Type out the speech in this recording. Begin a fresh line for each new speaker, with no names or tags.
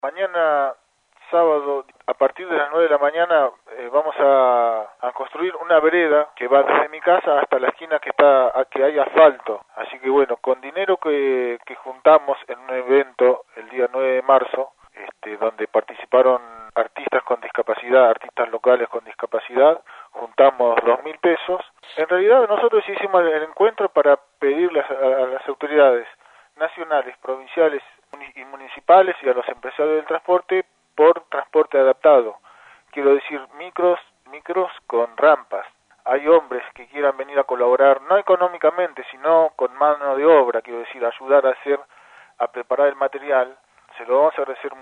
Mañana, sábado, a partir de las 9 de la mañana, vamos a construir una vereda que va desde mi casa hasta la esquina que hay asfalto. Así que bueno, con dinero que juntamos en un evento el día 9 de marzo, donde participaron artistas con discapacidad, artistas locales con discapacidad, juntamos 2.000 pesos. En realidad nosotros hicimos el encuentro para pedirle a las autoridades nacionales, provinciales y municipales y a los empresarios del transporte por transporte adaptado. Quiero decir, micros con rampas. Hay hombres que quieran venir a colaborar, no económicamente, sino con mano de obra, quiero decir, ayudar a preparar el material. Se lo vamos a agradecer